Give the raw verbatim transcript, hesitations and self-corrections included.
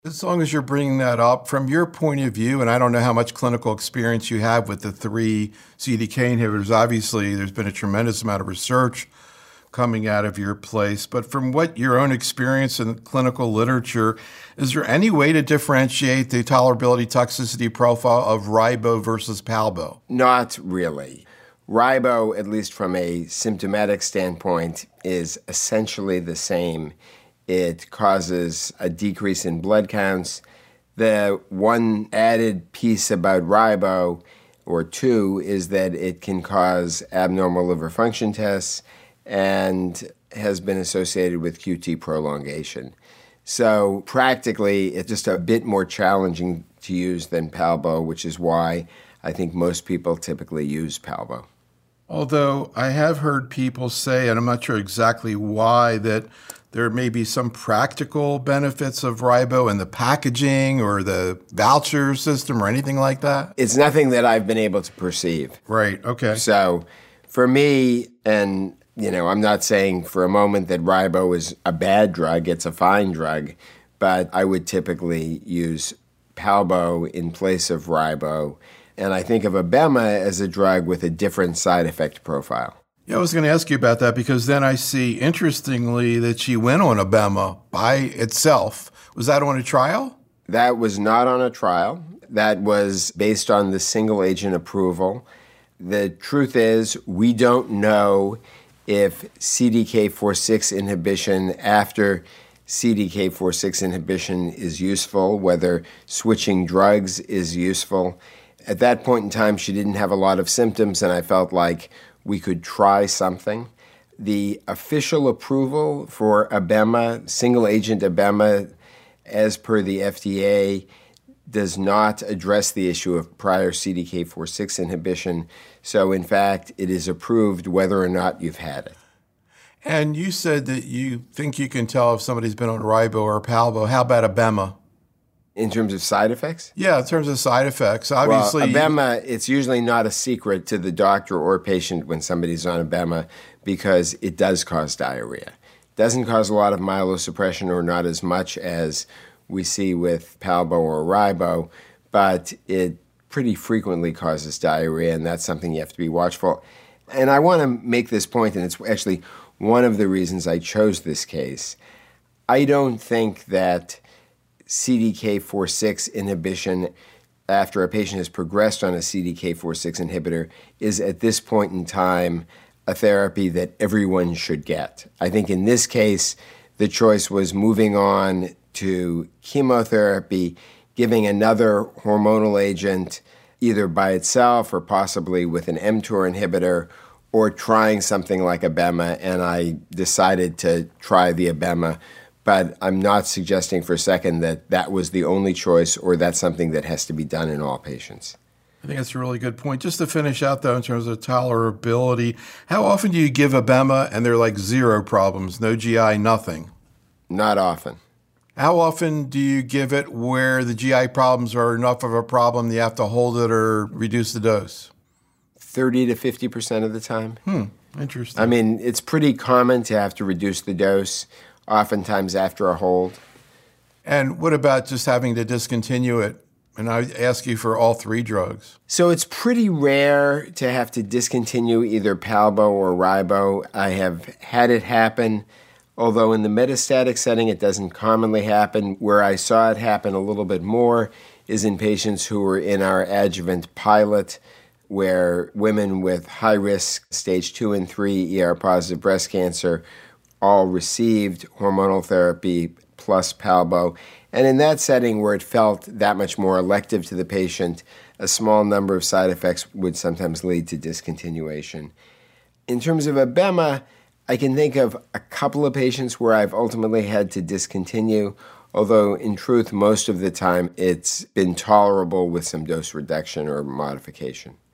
As long as you're bringing that up, from your point of view, and I don't know how much clinical experience you have with the three C D K inhibitors, obviously there's been a tremendous amount of research coming out of your place, but from what your own experience in clinical literature, is there any way to differentiate the tolerability toxicity profile of ribo versus palbo? Not really. Ribo, at least from a symptomatic standpoint, is essentially the same. It causes a decrease in blood counts. The one added piece about ribo, or two, is that it can cause abnormal liver function tests and has been associated with Q T prolongation. So practically, it's just a bit more challenging to use than palbo, which is why I think most people typically use palbo. Although I have heard people say, and I'm not sure exactly why, that there may be some practical benefits of ribo in the packaging or the voucher system or anything like that? It's nothing that I've been able to perceive. Right, okay. So for me, and you know, I'm not saying for a moment that ribo is a bad drug, it's a fine drug, but I would typically use palbo in place of ribo. And I think of abema as a drug with a different side effect profile. Yeah, I was going to ask you about that because then I see, interestingly, that she went on abema by itself. Was that on a trial? That was not on a trial. That was based on the single agent approval. The truth is, we don't know if C D K four-six inhibition after C D K four-six inhibition is useful, whether switching drugs is useful. At that point in time, she didn't have a lot of symptoms, and I felt like we could try something. The official approval for abema, single-agent abema, as per the F D A, does not address the issue of prior C D K four-six inhibition. So, in fact, it is approved whether or not you've had it. And you said that you think you can tell if somebody's been on ribo or palbo. How about abema? In terms of side effects? Yeah, in terms of side effects. Obviously, well, abema, it's usually not a secret to the doctor or patient when somebody's on abema because it does cause diarrhea. It doesn't cause a lot of myelosuppression or not as much as we see with palbo or ribo, but it pretty frequently causes diarrhea, and that's something you have to be watchful. And I want to make this point, and it's actually one of the reasons I chose this case. I don't think that C D K four-six inhibition after a patient has progressed on a C D K four-six inhibitor is at this point in time a therapy that everyone should get. I think in this case, the choice was moving on to chemotherapy, giving another hormonal agent either by itself or possibly with an mTOR inhibitor, or trying something like abema, and I decided to try the abema. But I'm not suggesting for a second that that was the only choice or that's something that has to be done in all patients. I think that's a really good point. Just to finish out, though, in terms of tolerability, how often do you give abema and they're like zero problems, no G I, nothing? Not often. How often do you give it where the G I problems are enough of a problem that you have to hold it or reduce the dose? thirty to fifty percent of the time. Hmm, interesting. I mean, it's pretty common to have to reduce the dose, oftentimes after a hold. And what about just having to discontinue it? And I ask you for all three drugs. So it's pretty rare to have to discontinue either palbo or ribo. I have had it happen, although in the metastatic setting it doesn't commonly happen. Where I saw it happen a little bit more is in patients who were in our adjuvant pilot, where women with high-risk stage two and three E R-positive breast cancer all received hormonal therapy plus palbo. And in that setting where it felt that much more elective to the patient, a small number of side effects would sometimes lead to discontinuation. In terms of abema, I can think of a couple of patients where I've ultimately had to discontinue, although in truth, most of the time it's been tolerable with some dose reduction or modification.